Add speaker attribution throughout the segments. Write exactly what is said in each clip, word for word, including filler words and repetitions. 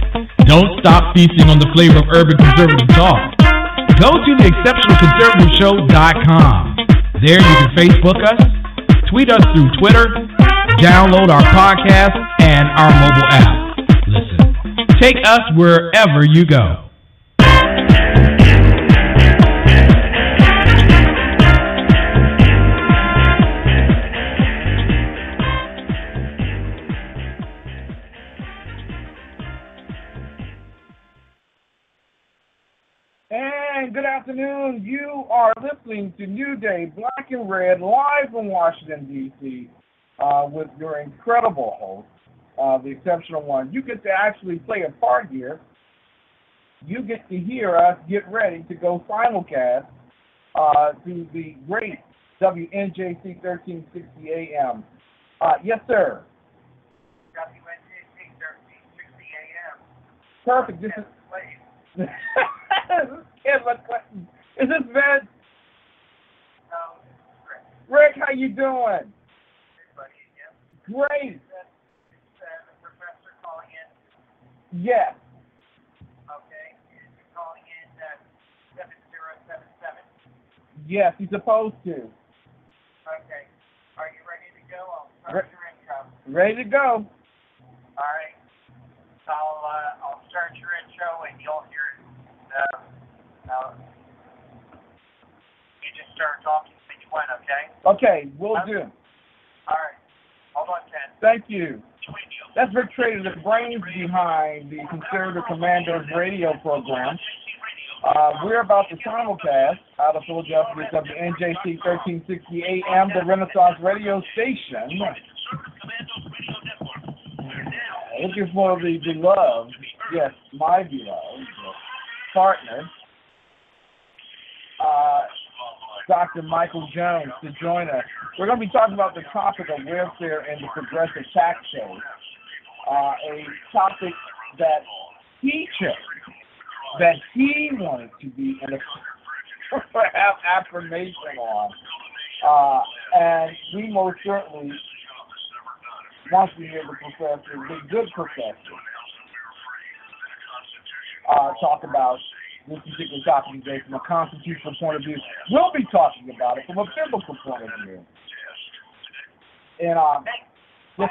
Speaker 1: Don't stop feasting on the flavor of urban conservative talk. Go to the exceptional conservative show dot com. There you can Facebook us, tweet us through Twitter, download our podcast and our mobile app. Listen, take us wherever you go.
Speaker 2: And good afternoon. You are listening to New Day Black and Red live from Washington, D C uh, with your incredible host, uh, the exceptional one. You get to actually play a part here. You get to hear us get ready to go simulcast uh, to the great W N J C thirteen sixty A M. Uh, yes, sir.
Speaker 3: W N J C thirteen sixty A M.
Speaker 2: Perfect. This is... Is this Vince?
Speaker 3: No, Rick.
Speaker 2: Rick, how you doing?
Speaker 3: Hey, buddy. Yep.
Speaker 2: Great.
Speaker 3: Is that, is that the professor calling in?
Speaker 2: Yes.
Speaker 3: Okay. Is he calling in at seven zero seven seven?
Speaker 2: Yes, he's supposed to.
Speaker 3: Okay. Are you ready to go? I'll start
Speaker 2: Re-
Speaker 3: your intro.
Speaker 2: Ready to go.
Speaker 3: All right. I'll, uh, I'll start your intro and you'll hear uh, uh, you just start talking each one, okay?
Speaker 2: Okay, we'll
Speaker 3: Okay.
Speaker 2: do.
Speaker 3: All right. Hold on, Ken.
Speaker 2: Thank you. That's Rick Trader, the brains behind the Conservative Commandos radio program. Uh, we're about to simulcast out of Philadelphia, W N J C thirteen sixty A M, the Renaissance radio station. Looking for the beloved, yes, my beloved partner, uh, Doctor Michael Jones, to join us. We're going to be talking about the topic of welfare and the progressive tax code, uh, a topic that he chose, that he wanted to be an have affirmation on, uh, and we most certainly want to hear the professor, the good professor, uh, talk about this particular topic today from a constitutional point of view. We'll be talking about it from a biblical point of view. And um, yes.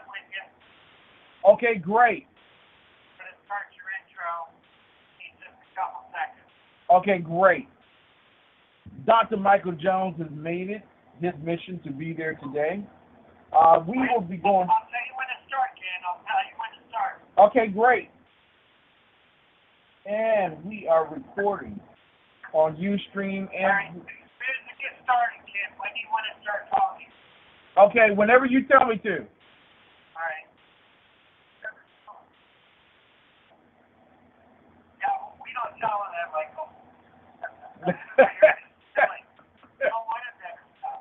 Speaker 2: Okay, great.
Speaker 3: I'm going to start your intro in just a couple seconds.
Speaker 2: Okay, great. Doctor Michael Jones has made it his mission to be there today. Uh, we will be going.
Speaker 3: I'll tell you when to start, Ken. I'll tell you when to start.
Speaker 2: Okay, great. And we are recording on Ustream and.
Speaker 3: All right. As soon as we get started, Ken, when do you want to start talking?
Speaker 2: Okay, whenever you tell me to.
Speaker 3: All right. No, we don't tell them that, Michael. No one has ever stopped.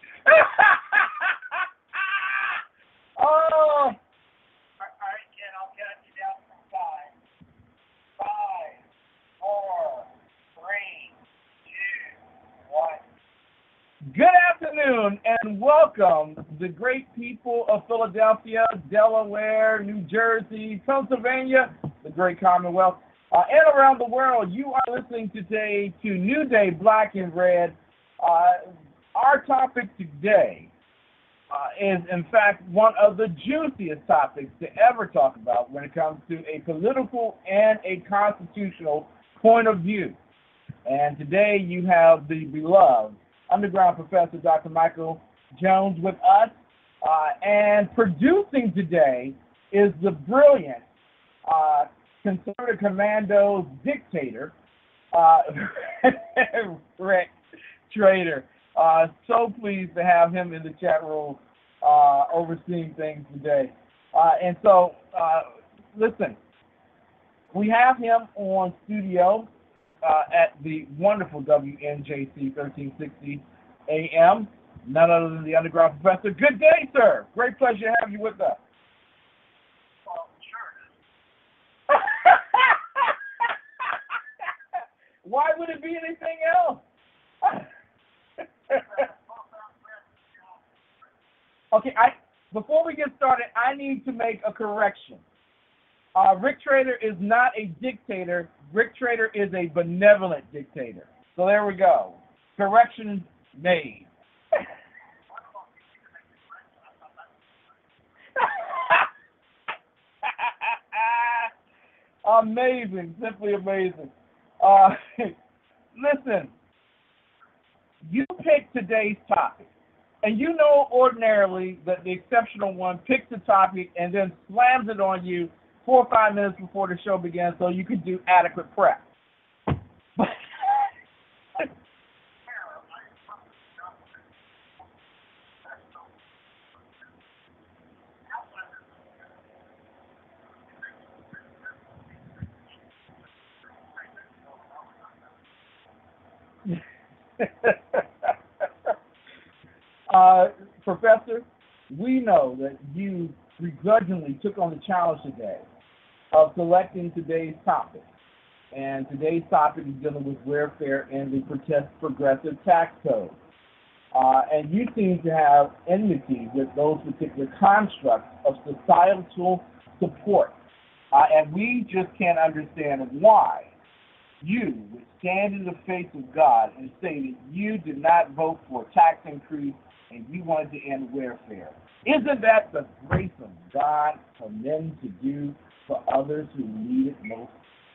Speaker 2: Oh.
Speaker 3: All right, Ken, I'll count you down from five. Five, four, three, two, one.
Speaker 2: Good afternoon and welcome, the great people of Philadelphia, Delaware, New Jersey, Pennsylvania, the great Commonwealth, uh, and around the world. You are listening today to New Day Black and Red. Uh, our topic today uh, is, in fact, one of the juiciest topics to ever talk about when it comes to a political and a constitutional point of view. And today you have the beloved underground professor, Doctor Michael Jones, with us. Uh, and producing today is the brilliant uh, Conservative Commandos dictator, uh, Rick Trader. Uh, so pleased to have him in the chat room uh, overseeing things today. Uh, and so, uh, listen, we have him on studio uh, at the wonderful W N J C thirteen sixty A M, none other than the underground professor. Good day, sir. Great pleasure to have you with us.
Speaker 3: Well, sure.
Speaker 2: Why would it be anything else? Okay, I before we get started, I need to make a correction. Uh, Rick Trader is not a dictator. Rick Trader is a benevolent dictator. So there we go. Correction made. Amazing, simply amazing. Uh, listen, you pick today's topic, and you know ordinarily that the exceptional one picks the topic and then slams it on you four or five minutes before the show begins so you can do adequate prep. uh, Professor, we know that you begrudgingly took on the challenge today of selecting today's topic. And today's topic is dealing with welfare and the progressive tax code. Uh, and you seem to have enmity with those particular constructs of societal support. Uh, and we just can't understand why you would stand in the face of God and say that you did not vote for a tax increase and you wanted to end welfare. Isn't that the grace of God for men to do for others who need it most?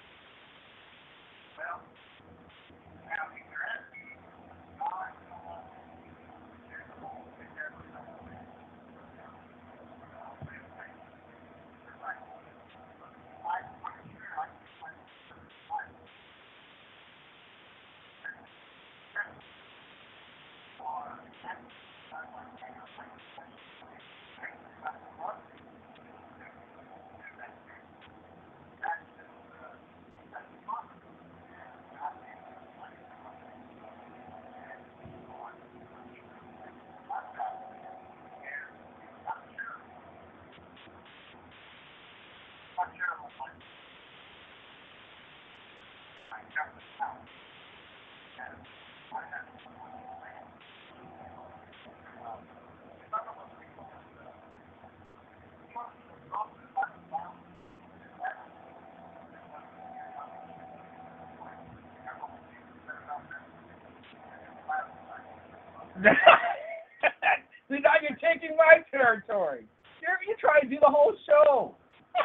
Speaker 2: See, now you're taking my territory. You're, you're trying to do the whole show.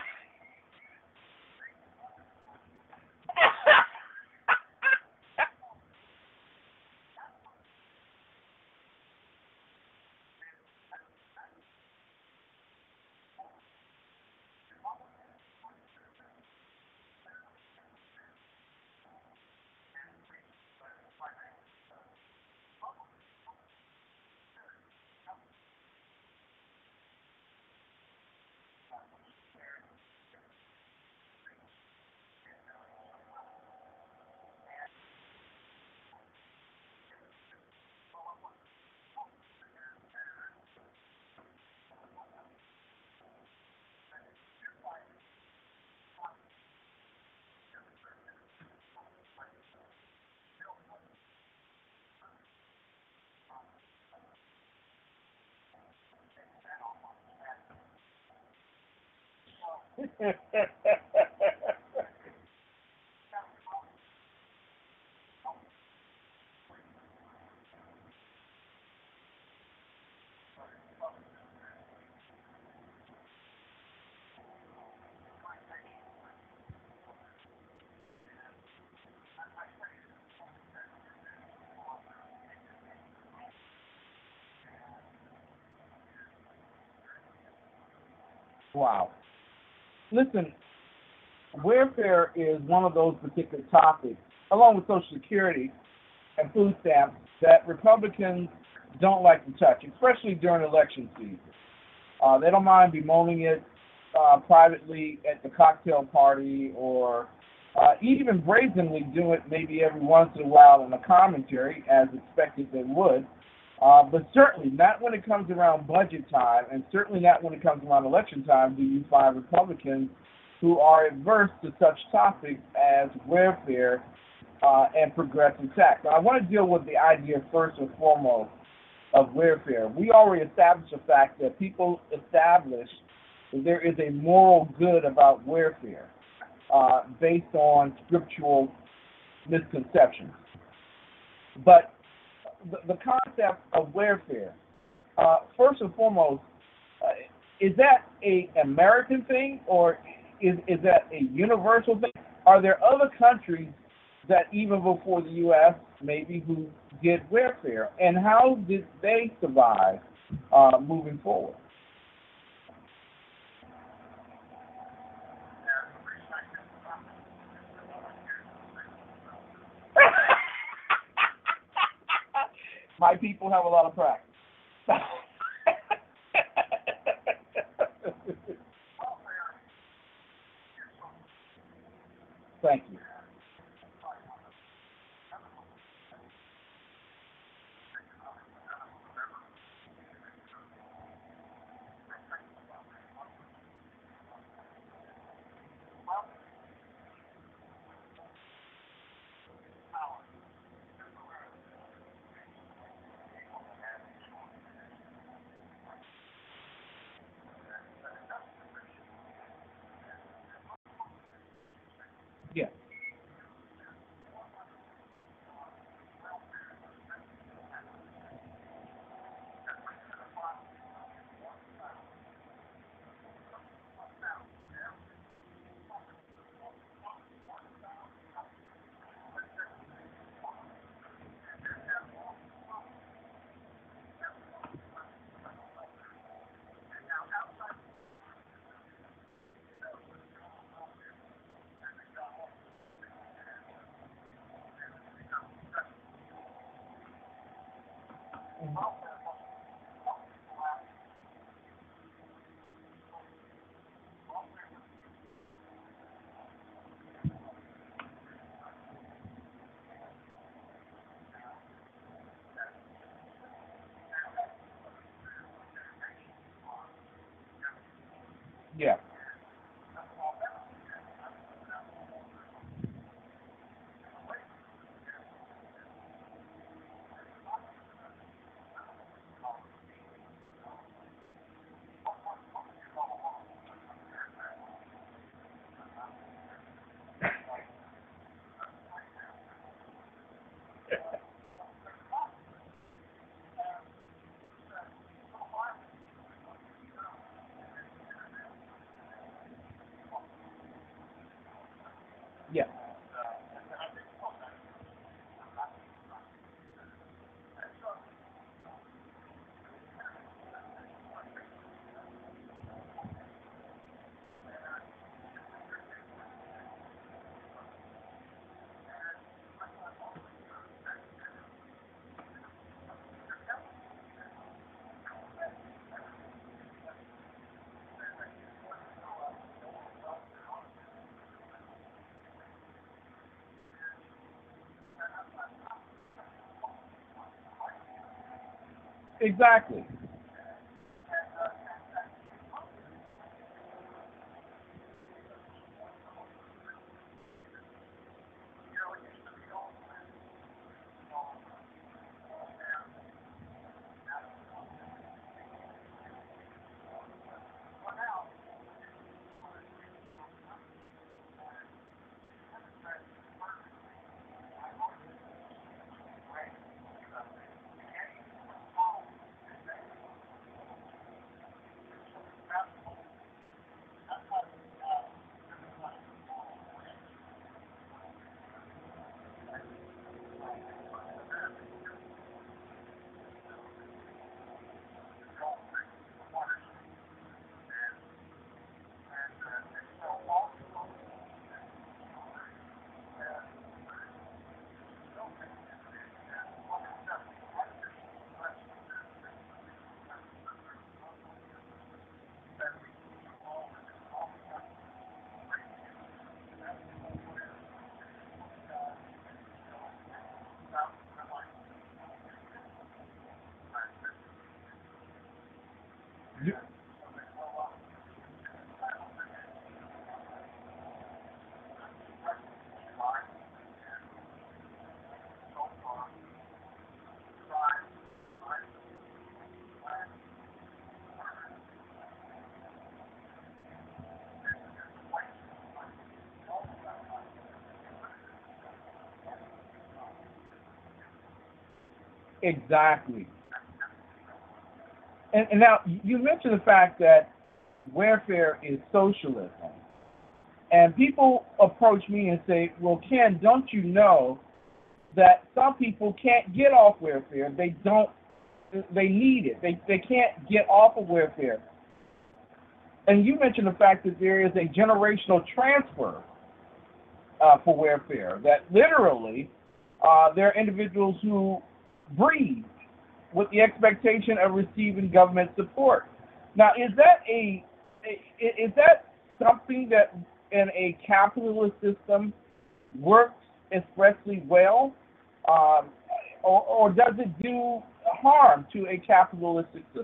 Speaker 2: Wow. Listen, welfare is one of those particular topics, along with Social Security and food stamps, that Republicans don't like to touch, especially during election season. Uh, they don't mind bemoaning it uh, privately at the cocktail party, or uh, even brazenly do it maybe every once in a while in a commentary, as expected they would. Uh, but certainly not when it comes around budget time, and certainly not when it comes around election time do you find Republicans who are adverse to such topics as welfare uh, and progressive tax. Now, I want to deal with the idea first and foremost of welfare. We already established the fact that people establish there is a moral good about warfare uh, based on scriptural misconceptions. But the, the concept of warfare, uh, first and foremost, uh, is that a American thing or is, is that a universal thing? Are there other countries that even before the U S maybe who did warfare, and how did they survive uh, moving forward? My people have a lot of practice. Thank you. Yeah. Yeah. Yeah. Exactly. Exactly. And, and now you mentioned the fact that welfare is socialism. And people approach me and say, well, Ken, don't you know that some people can't get off welfare? They don't, they need it. They, they can't get off of welfare. And you mentioned the fact that there is a generational transfer uh, for welfare, that literally uh, there are individuals who breathe with the expectation of receiving government support. Now, is that a is that something that in a capitalist system works expressly well, um, or, or does it do harm to a capitalistic system?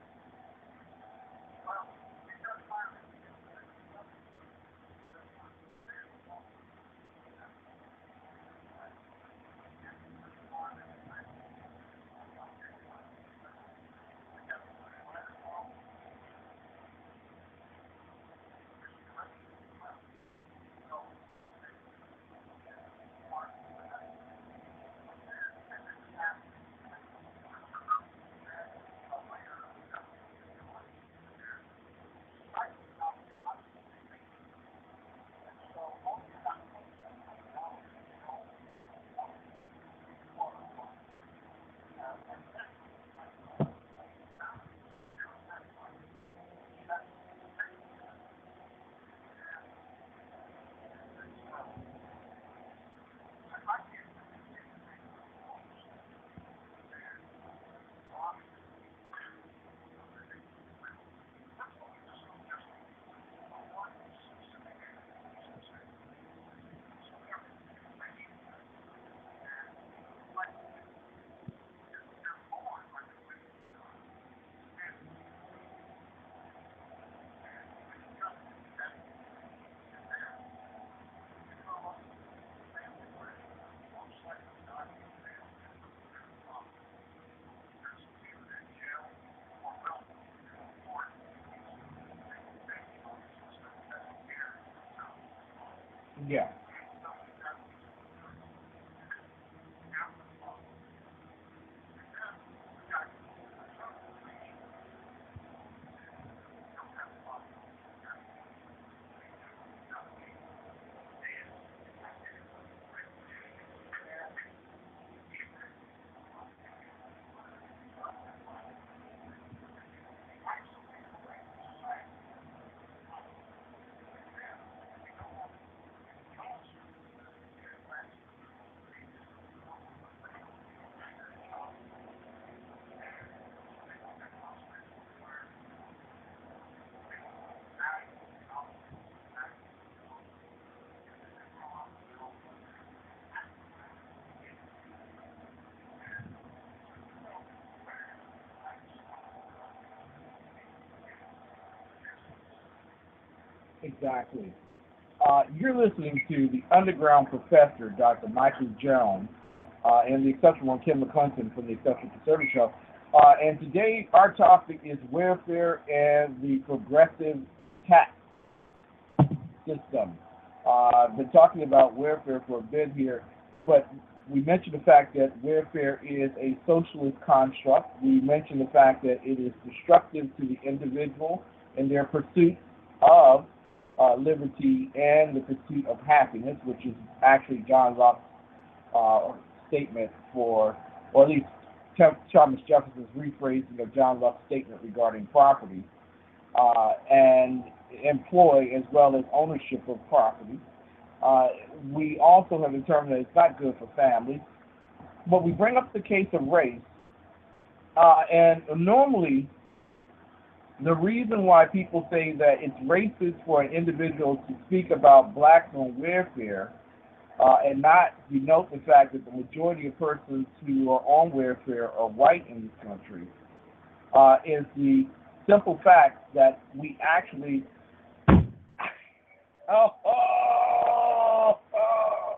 Speaker 2: Yeah. Exactly. Uh, you're listening to the Underground Professor, Doctor Michael Jones, uh, and the exceptional one, Kim McClinton from the Exceptional Conservative Show. Uh, and today our topic is welfare and the progressive tax system. Uh, I've been talking about welfare for a bit here, but we mentioned the fact that welfare is a socialist construct. We mentioned the fact that it is destructive to the individual in their pursuit of uh, liberty and the pursuit of happiness, which is actually John Locke's uh, statement for, or at least Thomas Jefferson's rephrasing of John Locke's statement regarding property, uh, and employ as well as ownership of property. Uh, we also have determined that it's not good for families, but we bring up the case of race, uh, and normally the reason why people say that it's racist for an individual to speak about blacks on welfare uh, and not denote the fact that the majority of persons who are on welfare are white in this country uh, is the simple fact that we actually oh, oh, oh,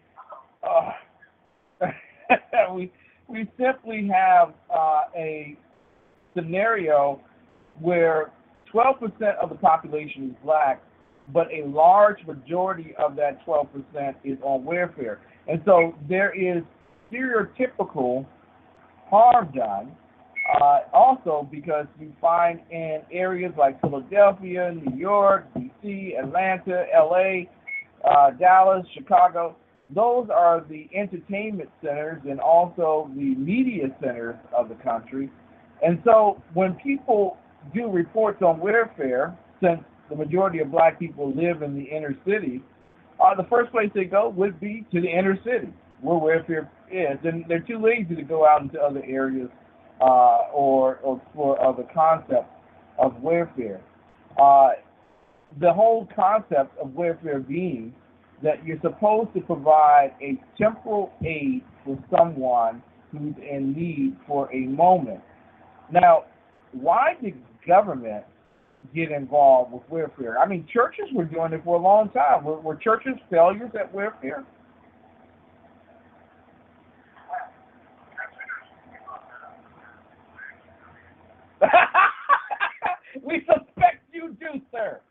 Speaker 2: oh. we we simply have uh, a scenario where twelve percent of the population is black, but a large majority of that twelve percent is on welfare. And so there is stereotypical harm done. Uh, also, because you find in areas like Philadelphia, New York, D C, Atlanta, L A, uh, Dallas, Chicago, those are the entertainment centers and also the media centers of the country. And so when people do reports on warfare, since the majority of black people live in the inner city, uh, the first place they go would be to the inner city, where warfare is. And they're too lazy to go out into other areas uh, or, or explore other concepts of warfare. Uh, the whole concept of warfare being that you're supposed to provide a temporal aid for someone who's in need for a moment. Now, why did government get involved with warfare? I mean, churches were doing it for a long time. Were, were churches failures at warfare? We suspect you do, sir.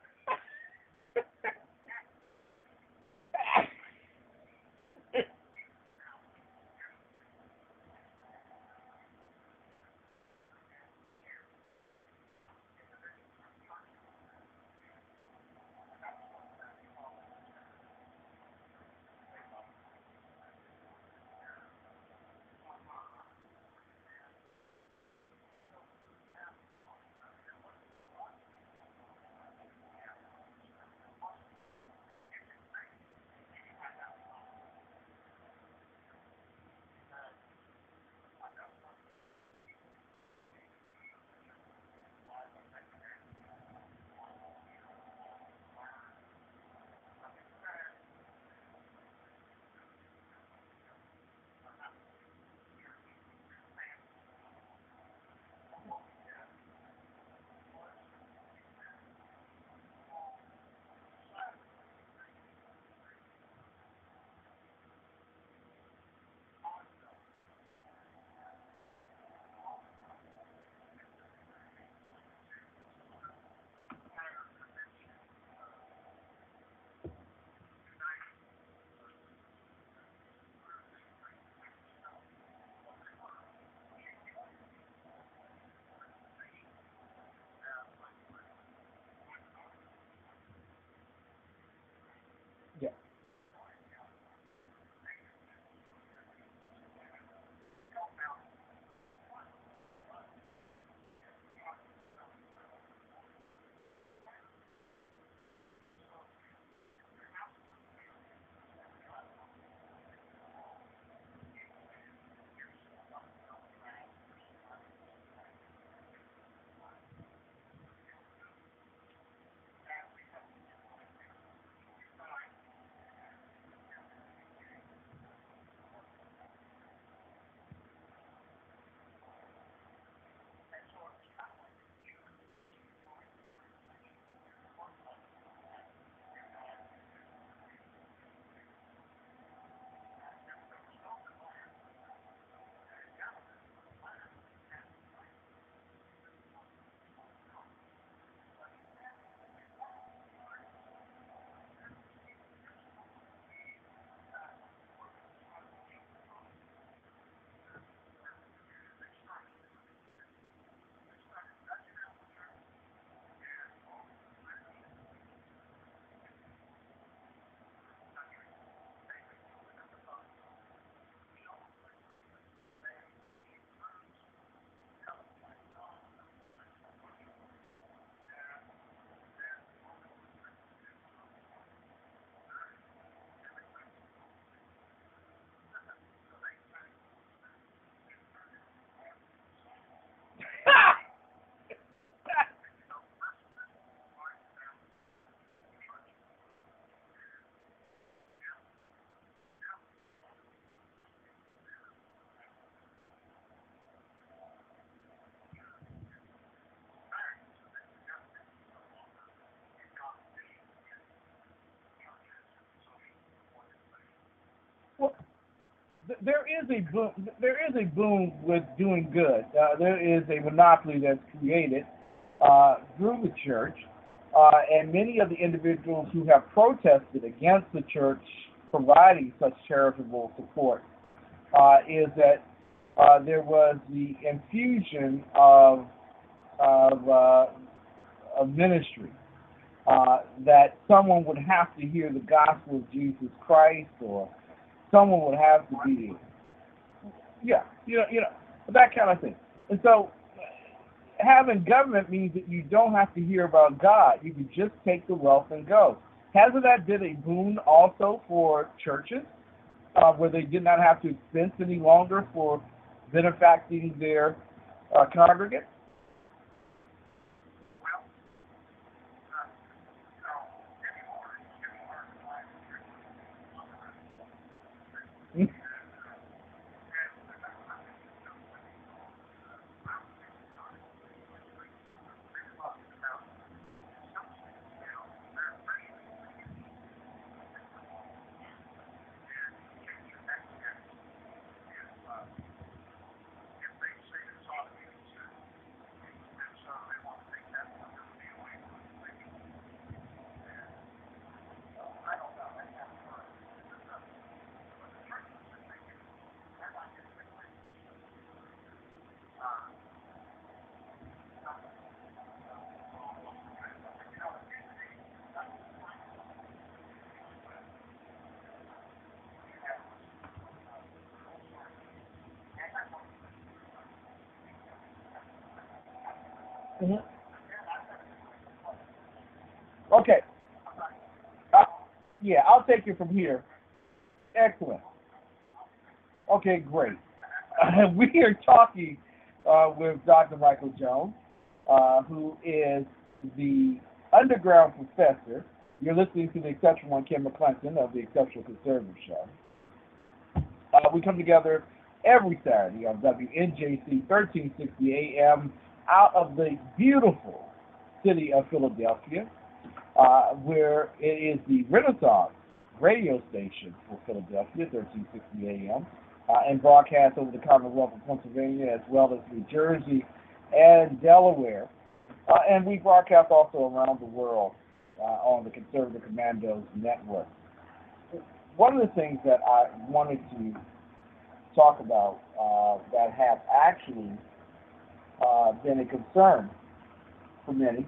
Speaker 2: Yeah. Well, th- there is a boom. There is a boom with doing good. Uh, there is a monopoly that's created uh, through the church, uh, and many of the individuals who have protested against the church providing such charitable support uh, is that uh, there was the infusion of of, uh, of ministry. Uh, that someone would have to hear the gospel of Jesus Christ, or someone would have to be, yeah, you know, you know, that kind of thing. And so, having government means that you don't have to hear about God. You can just take the wealth and go. Hasn't that been a boon also for churches, uh, where they did not have to expense any longer for benefacting their uh, congregants? Mm-hmm. Okay. Uh, yeah, I'll take it from here. Excellent. Okay, great. Uh, we are talking uh, with Doctor Michael Jones, uh, who is the underground professor. You're listening to the Exceptional one, Kim McClinton of the Exceptional Conservative Show. Uh, we come together every Saturday on W N J C thirteen sixty A M out of the beautiful city of Philadelphia, uh, where it is the Renaissance radio station for Philadelphia, thirteen sixty A M, uh, and broadcast over the Commonwealth of Pennsylvania as well as New Jersey and Delaware. Uh, and we broadcast also around the world uh, on the Conservative Commandos Network. One of the things that I wanted to talk about uh, that has actually uh, been a concern for many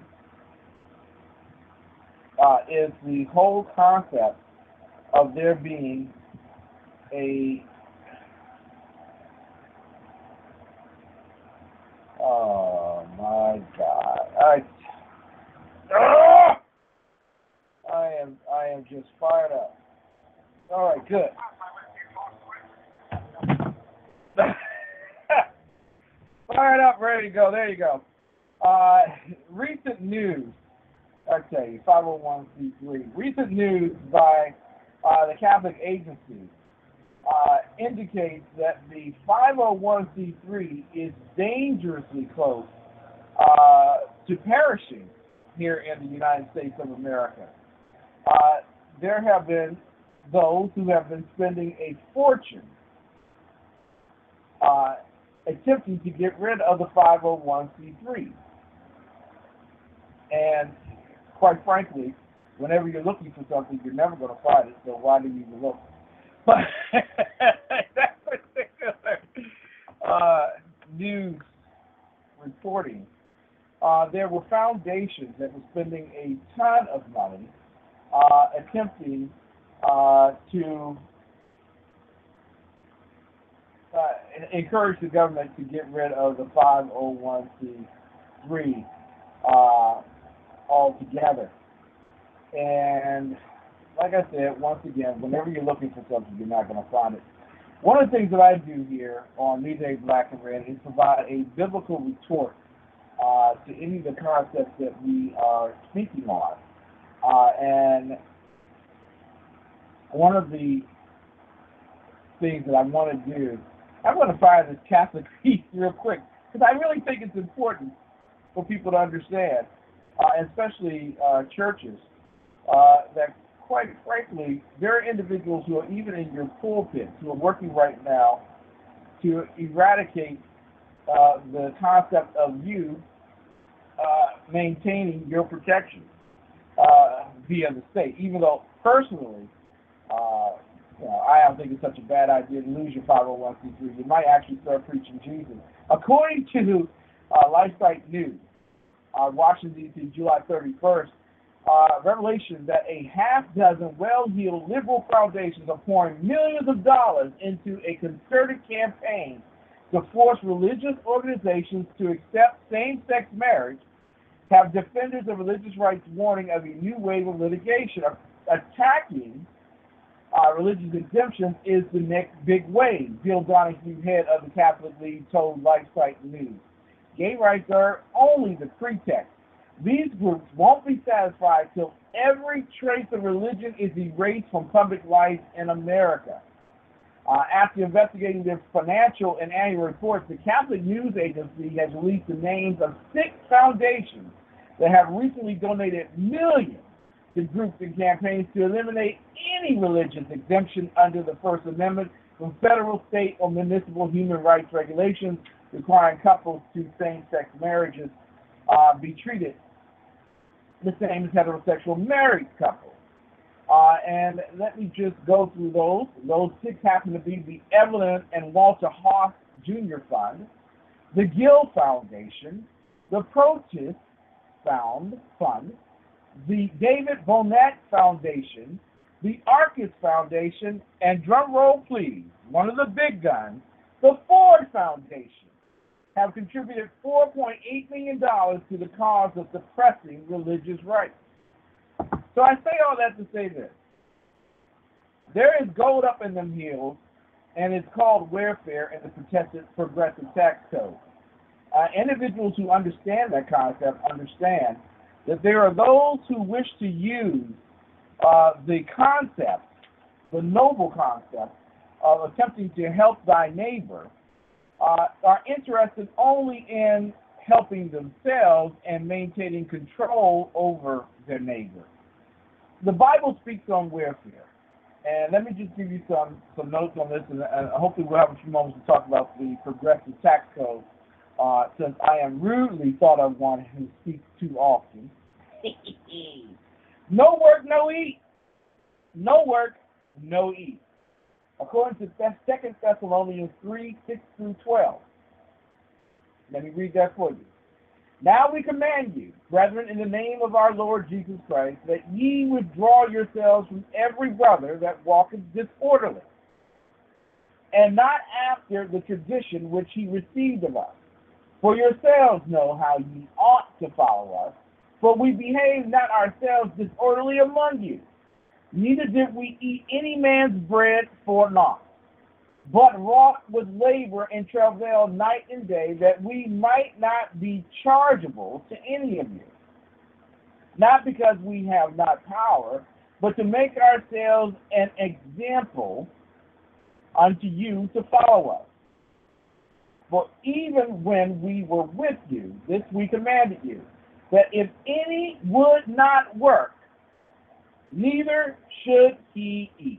Speaker 2: uh, is the whole concept of there being a oh my God, I ah! I am I am just fired up. All right, good. Fired up, ready to go. There you go. Uh, recent news. I tell you, five oh one c three. Recent news by uh, the Catholic Agency uh, indicates that the five oh one c three is dangerously close uh, to perishing here in the United States of America. Uh, there have been those who have been spending a fortune uh, attempting to get rid of the five oh one c three. And quite frankly, whenever you're looking for something, you're never going to find it, so why do you even look? But that particular uh, news reporting, uh, there were foundations that were spending a ton of money uh, attempting uh, to uh, encourage the government to get rid of the five oh one c three uh, altogether. And like I said, once again, whenever you're looking for something, you're not going to find it. One of the things that I do here on Midday Black and Red is provide a biblical retort uh, to any of the concepts that we are speaking on. Uh, and one of the things that I want to do, I want to find this Catholic piece real quick, because I really think it's important for people to understand, uh, especially uh, churches, uh, that quite frankly, there are individuals who are even in your pulpits who are working right now to eradicate uh, the concept of you uh, maintaining your protection uh, via the state, even though personally, uh, You know, I don't think it's such a bad idea to lose your five oh one c three. You might actually start preaching Jesus. According to uh, LifeSite News, uh, Washington, D C, July thirty-first, uh, revelation that a half dozen well-heeled liberal foundations are pouring millions of dollars into a concerted campaign to force religious organizations to accept same-sex marriage, have defenders of religious rights warning of a new wave of litigation. Attacking uh, religious exemptions is the next big wave, Bill Donahue, head of the Catholic League, told LifeSite News. Gay rights are only the pretext. These groups won't be satisfied till every trace of religion is erased from public life in America. Uh, after investigating their financial and annual reports, the Catholic News Agency has released the names of six foundations that have recently donated millions to groups and campaigns to eliminate any religious exemption under the First Amendment from federal, state, or municipal human rights regulations requiring couples to same-sex marriages uh, be treated the same as heterosexual married couples. Uh, and let me just go through those. Those six happen to be the Evelyn and Walter Haas Junior Fund, the Gill Foundation, the Protest Found Fund, the David Bonnet Foundation, the Arcus Foundation, and drum roll please, one of the big guns, the Ford Foundation, have contributed four point eight million dollars to the cause of suppressing religious rights. So I say all that to say this. There is gold up in them hills, and it's called welfare in the Progressive Tax Code. Uh, individuals who understand that concept understand that there are those who wish to use uh, the concept, the noble concept, of attempting to help thy neighbor, uh, are interested only in helping themselves and maintaining control over their neighbor. The Bible speaks on welfare. And let me just give you some, some notes on this, and, and hopefully we'll have a few moments to talk about the Progressive Tax Code, uh, since I am rudely thought of one who speaks too often. No work, no eat. No work, no eat. According to Second Thessalonians three, six through twelve. Let me read that for you. Now we command you, brethren, in the name of our Lord Jesus Christ, that ye withdraw yourselves from every brother that walketh disorderly, and not after the tradition which he received of us. For yourselves know how ye ought to follow us, for we behave not ourselves disorderly among you, neither did we eat any man's bread for naught, but wrought with labor and travail night and day, that we might not be chargeable to any of you. Not because we have not power, but to make ourselves an example unto you to follow us. For even when we were with you, this we commanded you, that if any would not work, neither should he eat.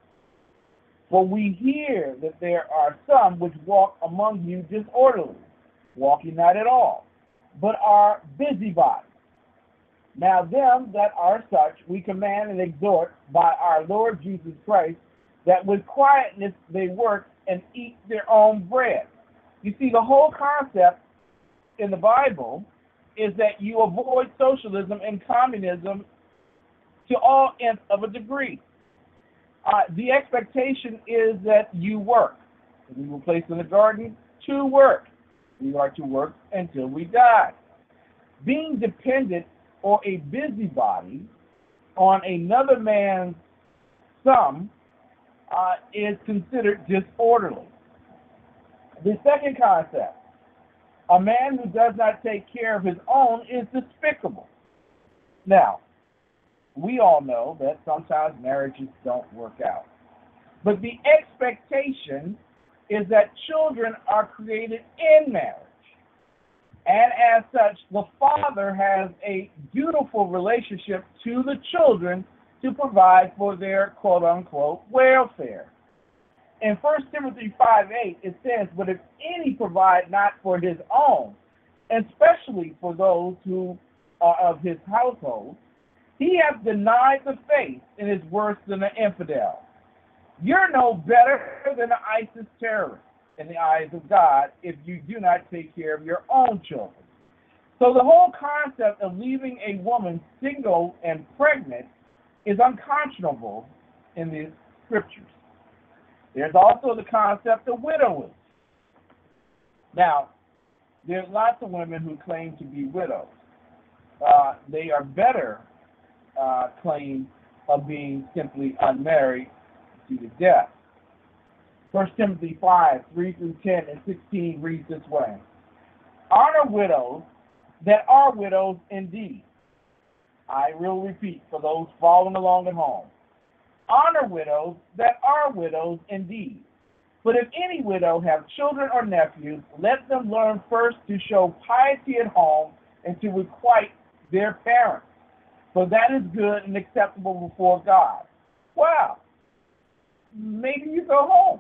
Speaker 2: For we hear that there are some which walk among you disorderly, walking not at all, but are busybodies. Now them that are such we command and exhort by our Lord Jesus Christ, that with quietness they work and eat their own bread. You see, the whole concept in the Bible is that you avoid socialism and communism to all nth of a degree. Uh, the expectation is that you work. We were placed in the garden to work. We are to work until we die. Being dependent or a busybody on another man's sum uh, is considered disorderly. The second concept, a man who does not take care of his own is despicable. Now, we all know that sometimes marriages don't work out. But the expectation is that children are created in marriage. And as such, the father has a dutiful relationship to the children to provide for their quote-unquote welfare. In First Timothy five eight, it says, but if any provide not for his own, especially for those who are of his household, he hath denied the faith and is worse than an infidel. You're no better than an ISIS terrorist in the eyes of God if you do not take care of your own children. So the whole concept of leaving a woman single and pregnant is unconscionable in the scriptures. There's also the concept of widowhood. Now, there's lots of women who claim to be widows. Uh, they are better uh, claims of being simply unmarried due to death. First Timothy five, three through ten and sixteen reads this way. Honor widows that are widows indeed. I will repeat for those following along at home. Honor widows that are widows indeed. But if any widow have children or nephews, let them learn first to show piety at home and to requite their parents. For that is good and acceptable before God. Wow. Maybe you go home.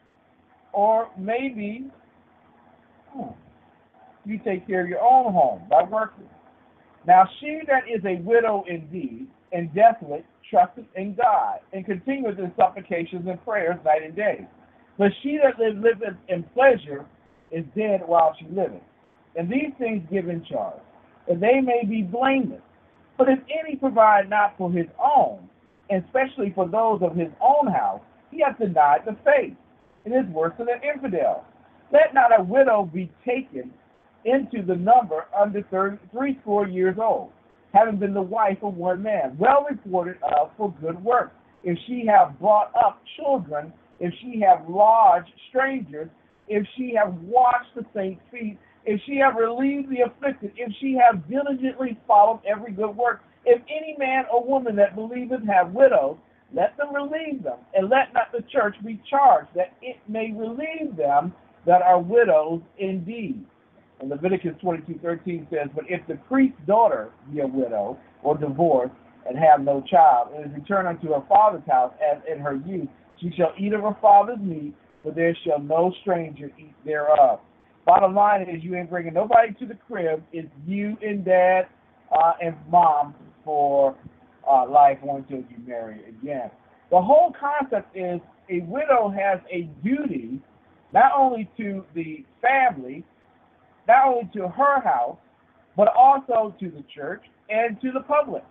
Speaker 2: Or maybe hmm, you take care of your own home by working. Now she that is a widow indeed, and desolate, trusteth in God, and continueth in supplications and prayers night and day. But she that liveth in pleasure is dead while she liveth. And these things give in charge, and they may be blameless. But if any provide not for his own, and especially for those of his own house, he hath denied the faith, and is worse than an infidel. Let not a widow be taken into the number under three score years old, having been the wife of one man, well reported of for good works. If she have brought up children, if she have lodged strangers, if she have washed the saints' feet, if she have relieved the afflicted, if she have diligently followed every good work, if any man or woman that believeth have widows, let them relieve them, and let not the church be charged, that it may relieve them that are widows indeed. And Leviticus twenty-two thirteen says, but if the priest's daughter be a widow or divorced and have no child, and is returned unto her father's house as in her youth, she shall eat of her father's meat, but there shall no stranger eat thereof. Bottom line is, you ain't bringing nobody to the crib. It's you and dad uh, and mom for uh, life until you marry again. The whole concept is a widow has a duty not only to the family, not only to her house, but also to the church and to the public.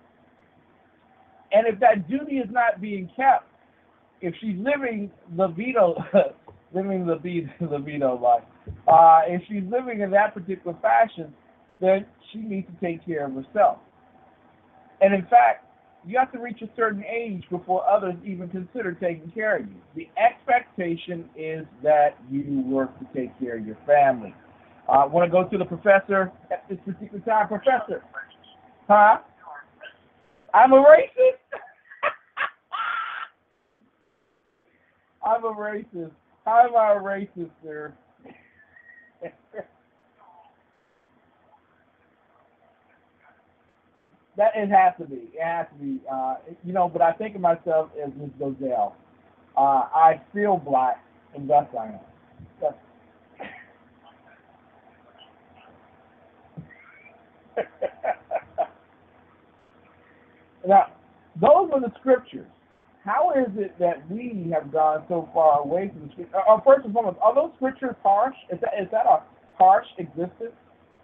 Speaker 2: And if that duty is not being kept, if she's living the Vito, living the the Vito life, uh, if she's living in that particular fashion, then she needs to take care of herself. And in fact, you have to reach a certain age before others even consider taking care of you. The expectation is that you work to take care of your family. I uh, want to go to the professor at this particular time. Professor. Huh? I'm a racist? I'm a racist. How am I a racist, sir? That it has to be. It has to be. Uh, you know, but I think of myself as Miz Gozelle. Uh, I feel black, and thus I am. That's Now, those are the scriptures. How is it that we have gone so far away from the scriptures? Uh, first and foremost, are those scriptures harsh? Is that is that a harsh existence?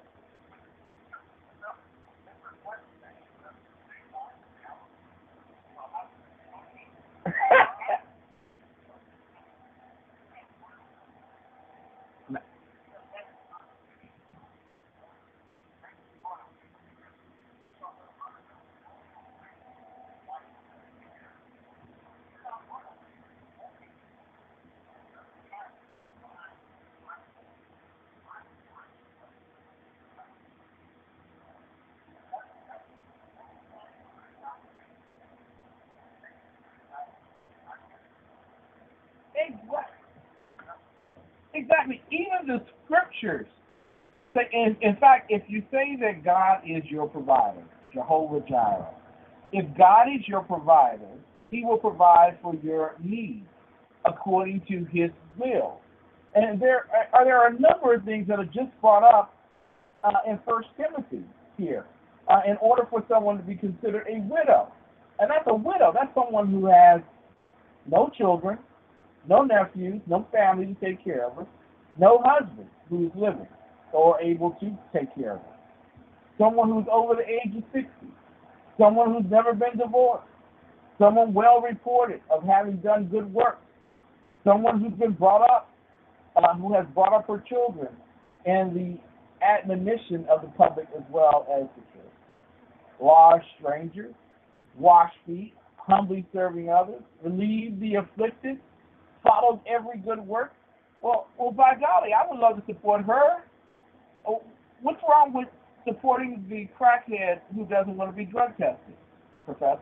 Speaker 2: Exactly. Exactly. Even the scriptures. In, in fact, if you say that God is your provider, Jehovah Jireh, if God is your provider, He will provide for your needs according to His will. And there are, there are a number of things that are just brought up uh, in First Timothy here, uh, in order for someone to be considered a widow. And that's a widow. That's someone who has no children, no nephews, no family to take care of her, no husband who is living or able to take care of her, someone who's over the age of sixty, someone who's never been divorced, someone well reported of having done good work, someone who's been brought up, uh, who has brought up her children, and the admonition of the public as well as the church. Large strangers, wash feet, humbly serving others, relieve the afflicted, followed every good work. Well, well, by golly, I would love to support her. Oh, what's wrong with supporting the crackhead who doesn't want to be drug tested, Professor?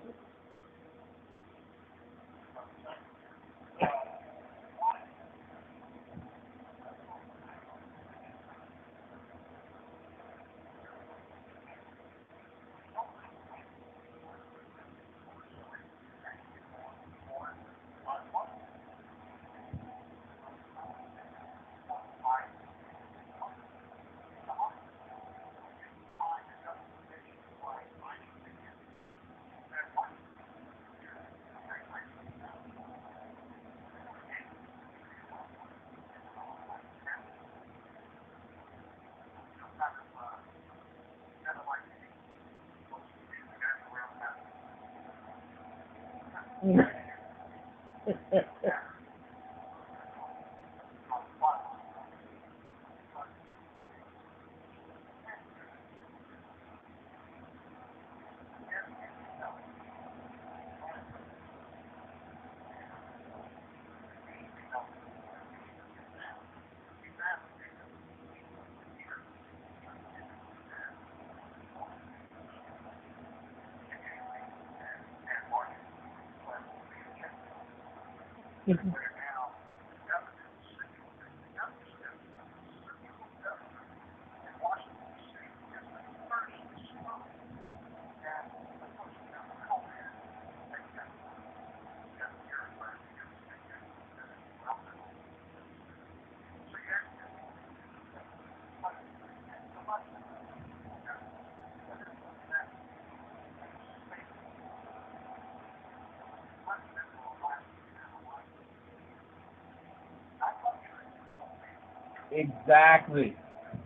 Speaker 2: Exactly.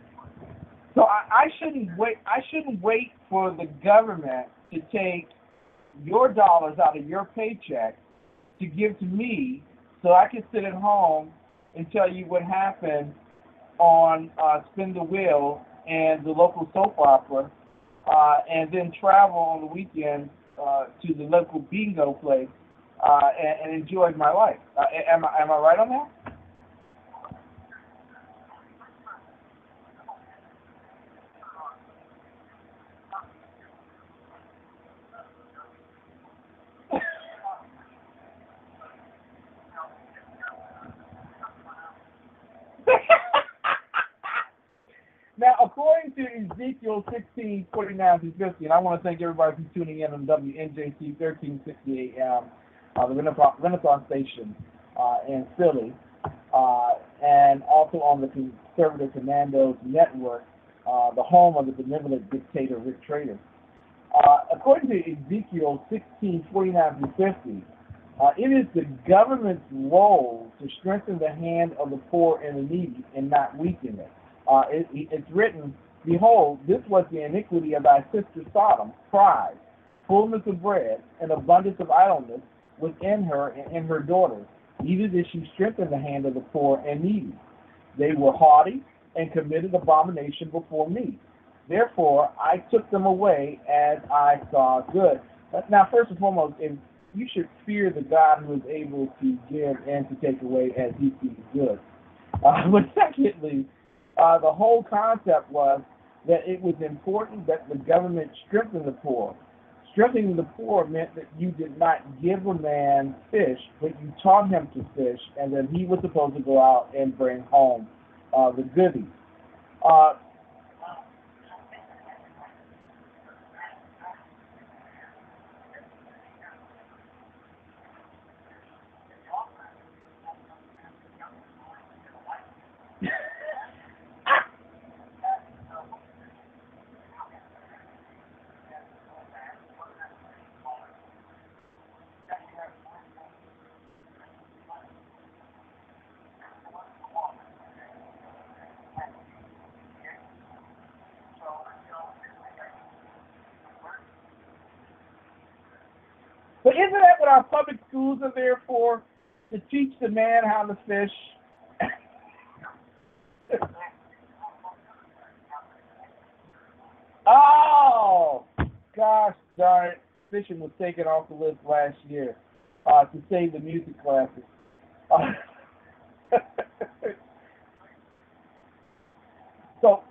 Speaker 2: So I, I shouldn't wait. I shouldn't wait for the government to take your dollars out of your paycheck to give to me, so I can sit at home and tell you what happened on uh, Spin the Wheel and the local soap opera, uh, and then travel on the weekend uh, to the local bingo place uh, and, and enjoy my life. Uh, am I am I right on that? Now, according to Ezekiel sixteen forty-nine through fifty, and I want to thank everybody for tuning in on W N J C thirteen sixty A M, uh, the Renaissance, Renaissance station uh, in Philly, uh, and also on the Conservative Commandos Network, uh, the home of the benevolent dictator Rick Trader. Uh, according to Ezekiel sixteen forty-nine through fifty, uh, it is the government's role to strengthen the hand of the poor and the needy and not weaken it. Uh, it, it's written, behold, this was the iniquity of thy sister Sodom, pride, fullness of bread, and abundance of idleness within her and in her daughters. Neither did she strengthen the hand of the poor and needy. They were haughty and committed abomination before me. Therefore, I took them away as I saw good. Now, first and foremost, if you should fear the God who is able to give and to take away as he sees good. Uh, but secondly, Uh, the whole concept was that it was important that the government strengthen the poor. Strengthening the poor meant that you did not give a man fish, but you taught him to fish, and then he was supposed to go out and bring home uh, the goodies. Uh, But isn't that what our public schools are there for? To teach the man how to fish? Oh, gosh darn it. Fishing was taken off the list last year uh, to save the music classes. Uh, so,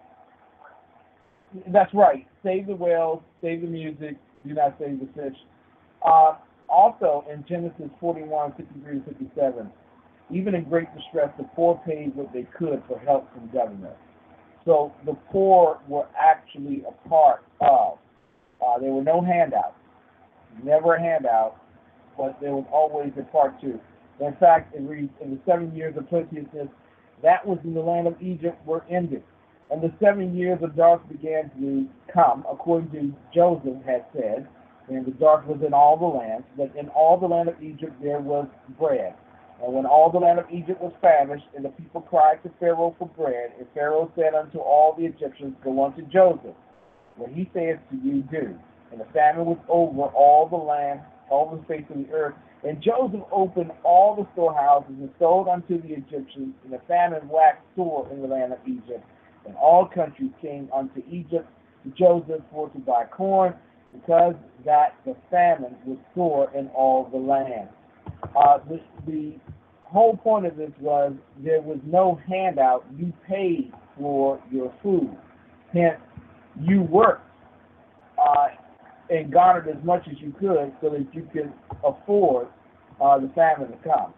Speaker 2: that's right. Save the whales, save the music, do not save the fish. Uh, also, in Genesis forty-one, fifty-three to fifty-seven, even in great distress, the poor paid what they could for help from government. So the poor were actually a part of. Uh, there were no handouts. Never a handout, but there was always a part two. In fact, it reads, in the seven years of plenteousness, that was in the land of Egypt were ended. And the seven years of dark began to come, according to Joseph had said, and the dark was in all the land, but in all the land of Egypt there was bread. And when all the land of Egypt was famished, and the people cried to Pharaoh for bread, and Pharaoh said unto all the Egyptians, go unto Joseph. What he saith to you, do. And the famine was over all the land, all the face of the earth. And Joseph opened all the storehouses and sold unto the Egyptians, and the famine waxed sore in the land of Egypt. And all countries came unto Egypt to Joseph for to buy corn, because that the famine was sore in all the land. Uh, the, the whole point of this was there was no handout. You paid for your food. Hence, you worked uh, and garnered as much as you could so that you could afford uh, the famine to come.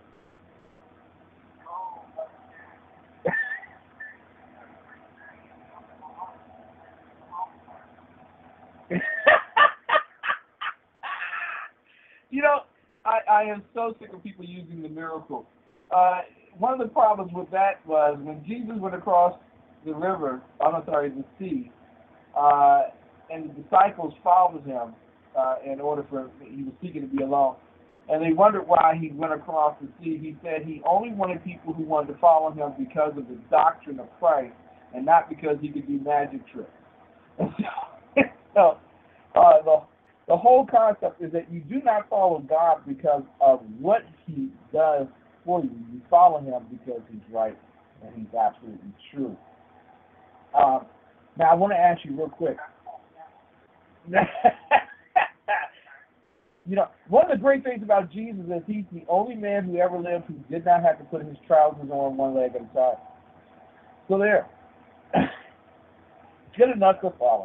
Speaker 2: You know, I, I am so sick of people using the miracle. Uh, one of the problems with that was when Jesus went across the river, I'm sorry, the sea, uh, and the disciples followed him uh, in order for, he was seeking to be alone. And they wondered why he went across the sea. He said he only wanted people who wanted to follow him because of the doctrine of Christ and not because he could do magic tricks. And so, so uh, the The whole concept is that you do not follow God because of what he does for you. You follow him because he's right and he's absolutely true. Um, now, I want to ask you real quick. You know, one of the great things about Jesus is he's the only man who ever lived who did not have to put his trousers on one leg at a time. So there. Good enough to follow.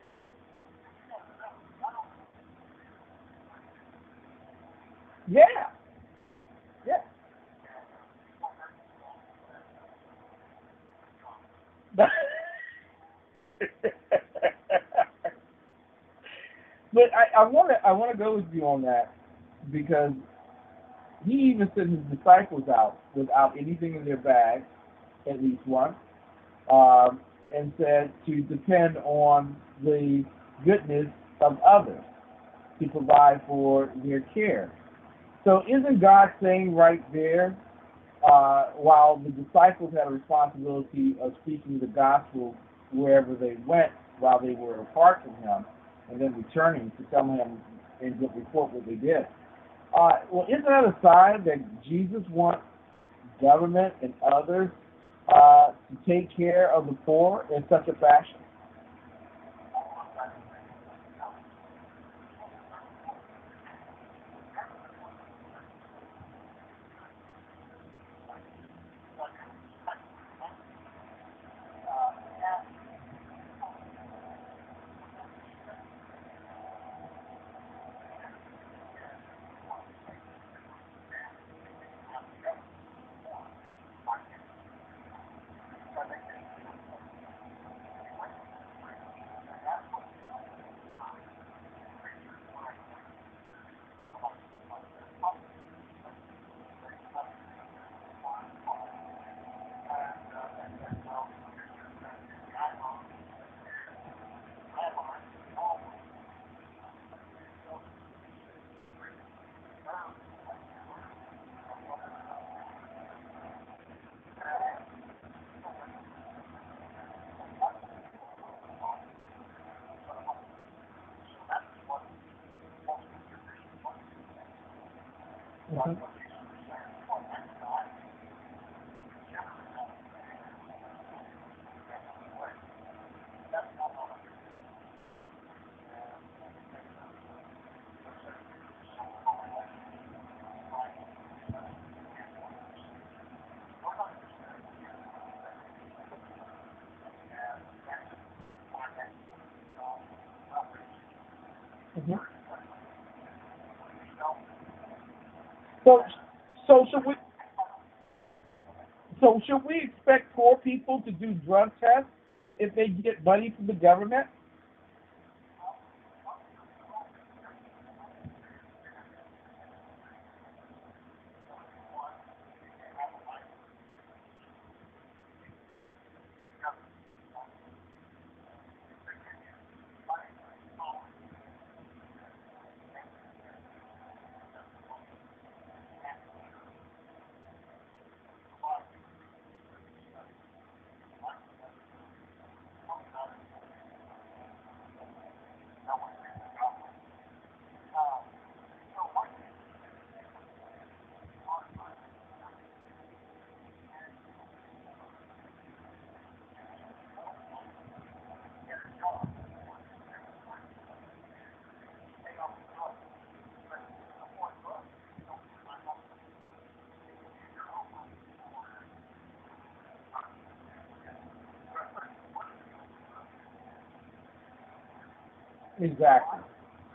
Speaker 2: Yeah. Yeah. But I want to I want to go with you on that because he even sent his disciples out without anything in their bags, at least one, um, and said to depend on the goodness of others to provide for their care. So isn't God saying right there, uh, while the disciples had a responsibility of speaking the gospel wherever they went while they were apart from him, and then returning to tell him and report what they did. Uh, well, isn't that a sign that Jesus wants government and others uh, to take care of the poor in such a fashion? Mhm. Mhm. So, so should we? So should we expect poor people to do drug tests if they get money from the government? Exactly.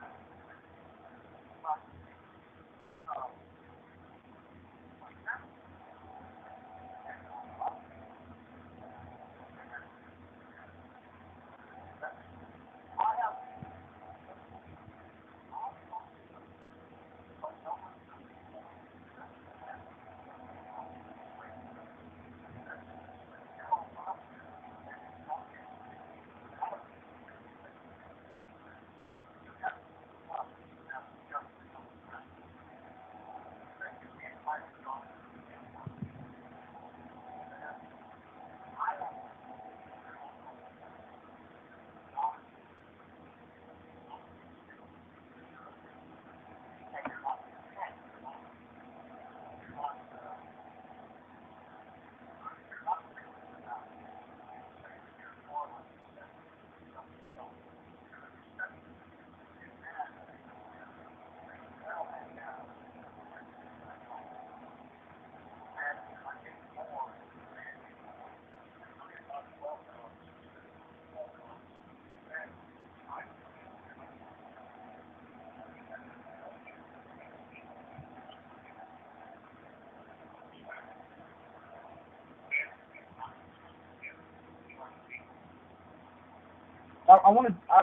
Speaker 2: I, I want to. I,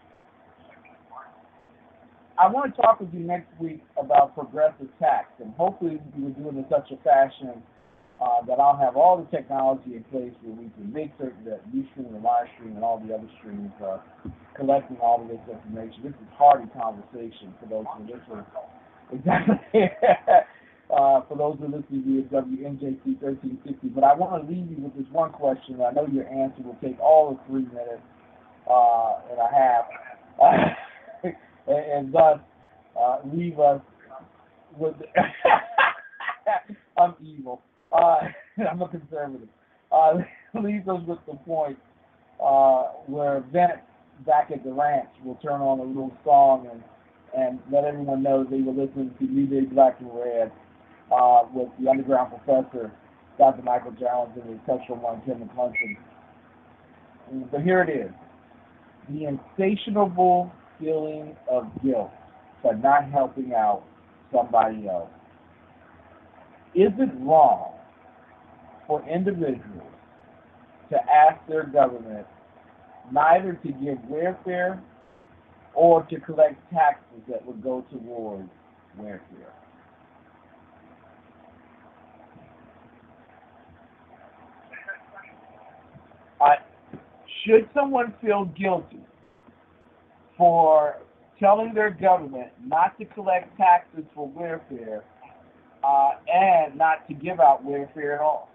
Speaker 2: I want to talk with you next week about progressive tax, and hopefully we will do it in such a fashion uh, that I'll have all the technology in place where we can make certain that Ustream and Livestream and all the other streams are collecting all of this information. This is hearty conversation for those who listen. Exactly. uh, for those who listen via W N J C thirteen sixty. But I want to leave you with this one question. I know your answer will take all of three minutes uh, and a half. and, and thus uh, leave us with. I'm evil. Uh, I'm a conservative. Uh, leaves us with the point uh, where Vince back at the ranch will turn on a little song and and let everyone know they were listening to New Day Black and Red uh, with the underground professor, Doctor Michael Jones, and the exceptional one, Tim McClunton. But here it is. The insatiable feeling of guilt for not helping out somebody else. Is it wrong for individuals to ask their government neither to give welfare or to collect taxes that would go towards welfare? Uh, should someone feel guilty for telling their government not to collect taxes for welfare uh, and not to give out welfare at all?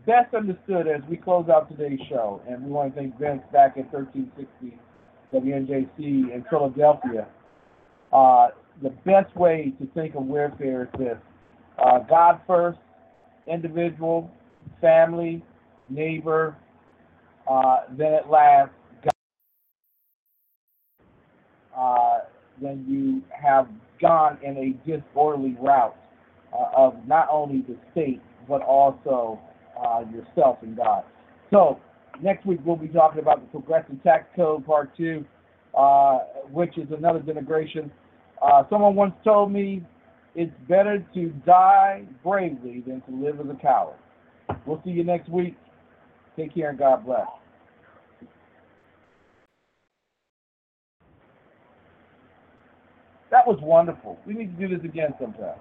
Speaker 2: best understood as we close out today's show, and we want to thank Vince back at thirteen sixty W N J C in Philadelphia. Uh, the best way to think of warfare is this: uh, God first, individual, family, neighbor, uh, then at last, God. Uh, then you have gone in a disorderly route uh, of not only the state, but also uh, yourself and God. So next week we'll be talking about the Progressive Tax Code Part two, uh, which is another denigration. Uh, someone once told me it's better to die bravely than to live as a coward. We'll see you next week. Take care and God bless. That was wonderful. We need to do this again sometime.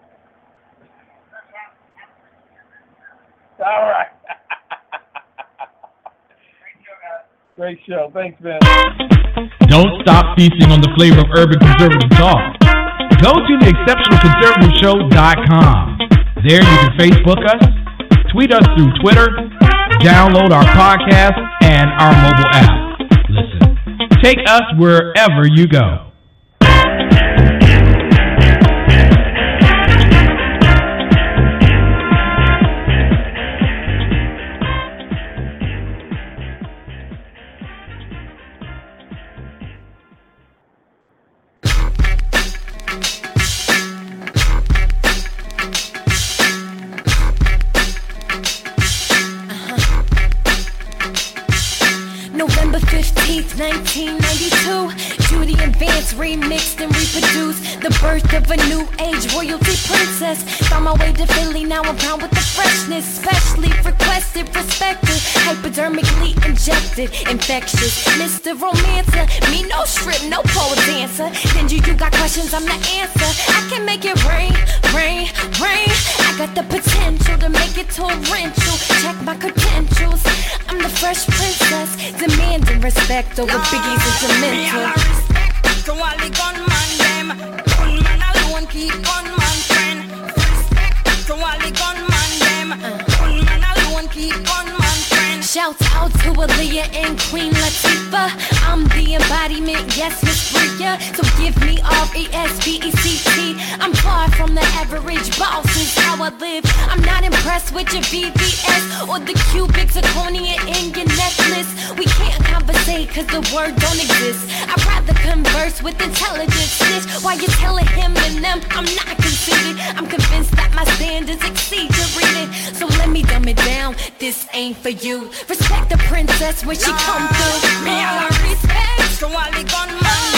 Speaker 2: All right. Great show. Thanks, man.
Speaker 1: Don't stop feasting on the flavor of urban conservative talk. Go to the exceptional conservative show dot com. There you can Facebook us, tweet us through Twitter, download our podcast and our mobile app. Listen, take us wherever you go.
Speaker 4: nineteen ninety-two, Judy and Vance remixed and reproduced the birth of a new age royalty princess. Found my way to Philly, now I'm proud with the freshness. Specially requested, respected, hypodermically injected, infectious. Mister Romancer, me no strip, no pole dancer. Then you, you got questions, I'm the answer. I can make it rain, rain, rain. I got the potential to make it torrential. Check my credentials, I'm the fresh princess, demanding respect over Biggie's instrumental.
Speaker 5: Respect to all the gunman them. Gunman alone keep gunman friend. Respect to all the gunman them. Gunman alone keep gunman friend.
Speaker 4: Shout out to Aaliyah and Queen Latifah. I'm the embodiment, yes, Miss Bria. So give me R E S P E C T. I'm far from the average boss, is how I live. I'm not impressed with your V V S or the cubic zirconia in your necklace. We can't conversate cause the word don't exist. I'd rather converse with intelligence. Snitch while you're telling him and them I'm not conceited. I'm convinced that my standards exceed your reading. So let me dumb it down, this ain't for you. Respect the princess when she come through.
Speaker 5: Me all respect to all the gunman